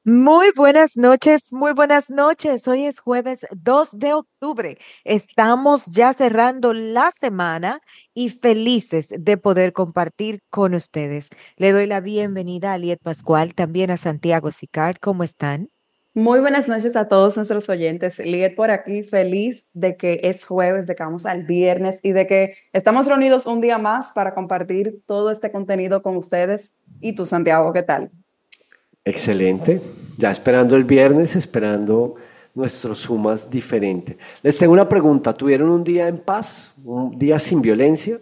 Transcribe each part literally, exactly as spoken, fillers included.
Muy buenas noches, muy buenas noches. Hoy es jueves dos de octubre. Estamos ya cerrando la semana y felices de poder compartir con ustedes. Le doy la bienvenida a Liet Pascual, también a Santiago Sicard. ¿Cómo están? Muy buenas noches a todos nuestros oyentes. Liet por aquí, feliz de que es jueves, de que vamos al viernes y de que estamos reunidos un día más para compartir todo este contenido con ustedes. ¿Y tú, Santiago, qué tal? Excelente. Ya esperando el viernes, esperando nuestros sumas diferente. Les tengo una pregunta. ¿Tuvieron un día en paz? ¿Un día sin violencia?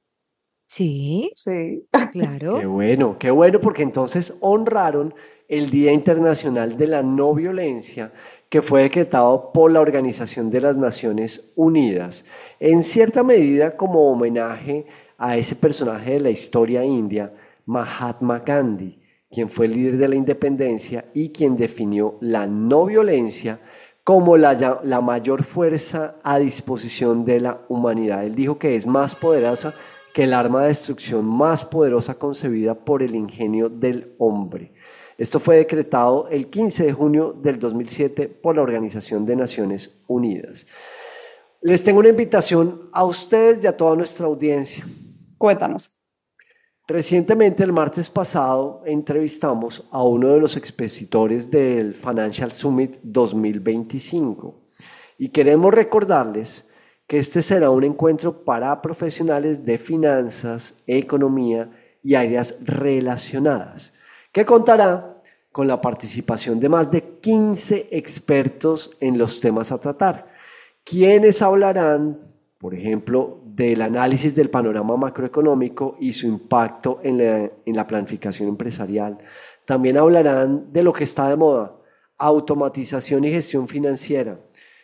Sí, Sí. Qué claro. bueno, qué bueno porque entonces honraron el Día Internacional de la No Violencia que fue decretado por la Organización de las Naciones Unidas, en cierta medida como homenaje a ese personaje de la historia india, Mahatma Gandhi, quien fue el líder de la independencia y quien definió la no violencia como la, la mayor fuerza a disposición de la humanidad. Él dijo que es más poderosa que el arma de destrucción más poderosa concebida por el ingenio del hombre. Esto fue decretado el quince de junio del dos mil siete por la Organización de Naciones Unidas. Les tengo una invitación a ustedes y a toda nuestra audiencia. Cuéntanos. Recientemente, el martes pasado, entrevistamos a uno de los expositores del Financial Summit dos mil veinticinco y queremos recordarles que este será un encuentro para profesionales de finanzas, economía y áreas relacionadas, que contará con la participación de más de quince expertos en los temas a tratar, quienes hablarán, por ejemplo, del análisis del panorama macroeconómico y su impacto en la, en la planificación empresarial. También hablarán de lo que está de moda, automatización y gestión financiera.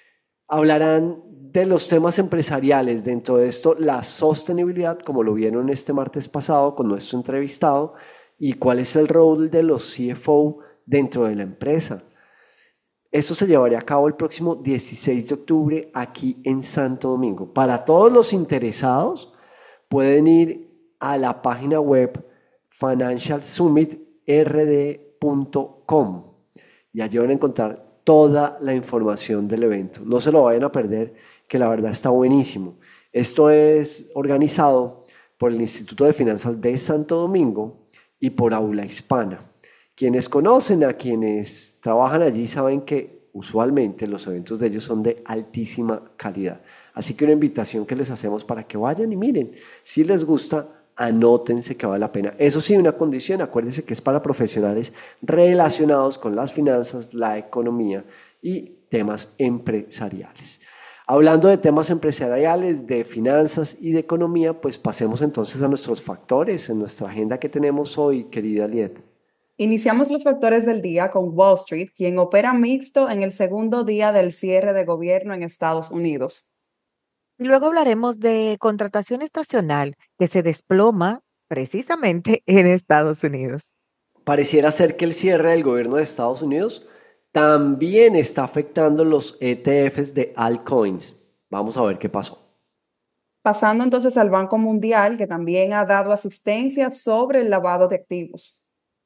Hablarán de los temas empresariales, dentro de esto la sostenibilidad, como lo vieron este martes pasado con nuestro entrevistado, y cuál es el rol de los C F O dentro de la empresa. Esto se llevaría a cabo el próximo dieciséis de octubre aquí en Santo Domingo. Para todos los interesados, pueden ir a la página web financial summit r d punto com y allí van a encontrar toda la información del evento. No se lo vayan a perder, que la verdad está buenísimo. Esto es organizado por el Instituto de Finanzas de Santo Domingo y por Aula Hispana. Quienes conocen a quienes trabajan allí saben que usualmente los eventos de ellos son de altísima calidad. Así que una invitación que les hacemos para que vayan y miren. Si les gusta, anótense que vale la pena. Eso sí, una condición, acuérdense que es para profesionales relacionados con las finanzas, la economía y temas empresariales. Hablando de temas empresariales, de finanzas y de economía, pues pasemos entonces a nuestros factores en nuestra agenda que tenemos hoy, querida Liet. Iniciamos los factores del día con Wall Street, quien opera mixto en el segundo día del cierre de gobierno en Estados Unidos. Y luego hablaremos de contratación estacional que se desploma precisamente en Estados Unidos. Pareciera ser que el cierre del gobierno de Estados Unidos también está afectando los E T Fs de altcoins. Vamos a ver qué pasó. Pasando entonces al Banco Mundial, que también ha dado asistencia sobre el lavado de activos.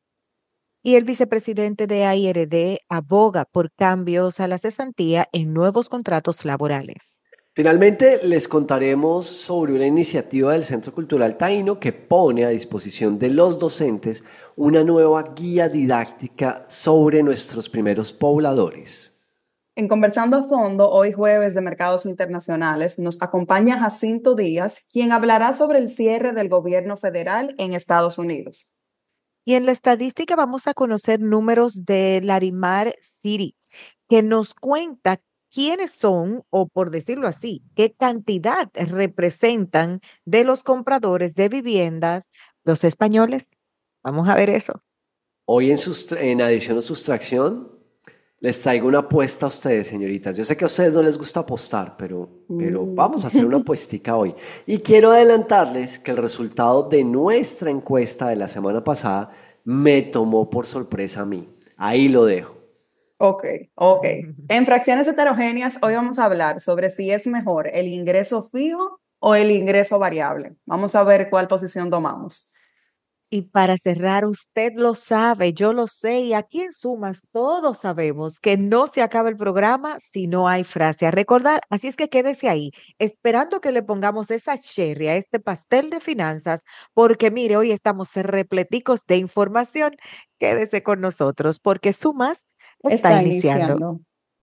Y el vicepresidente de A I R D aboga por cambios a la cesantía en nuevos contratos laborales. Finalmente, les contaremos sobre una iniciativa del Centro Cultural Taíno que pone a disposición de los docentes una nueva guía didáctica sobre nuestros primeros pobladores. En Conversando a Fondo, hoy jueves de Mercados Internacionales, nos acompaña Jacinto Díaz, quien hablará sobre el cierre del gobierno federal en Estados Unidos. Y en la estadística vamos a conocer números de Larimar City, que nos cuenta quiénes son, o por decirlo así, qué cantidad representan de los compradores de viviendas los españoles. Vamos a ver eso. Hoy en, sustra- en adición o sustracción, les traigo una apuesta a ustedes, señoritas. Yo sé que a ustedes no les gusta apostar, pero, pero Mm. vamos a hacer una apuestica hoy. Y quiero adelantarles que el resultado de nuestra encuesta de la semana pasada me tomó por sorpresa a mí. Ahí lo dejo. Ok, ok. En fracciones heterogéneas, hoy vamos a hablar sobre si es mejor el ingreso fijo o el ingreso variable. Vamos a ver cuál posición tomamos. Y para cerrar, usted lo sabe, yo lo sé, y aquí en Sumas todos sabemos que no se acaba el programa si no hay frase a recordar. Así es que quédese ahí, esperando que le pongamos esa cherry a este pastel de finanzas, porque mire, hoy estamos repleticos de información. Quédese con nosotros, porque Sumas está Está iniciando. iniciando.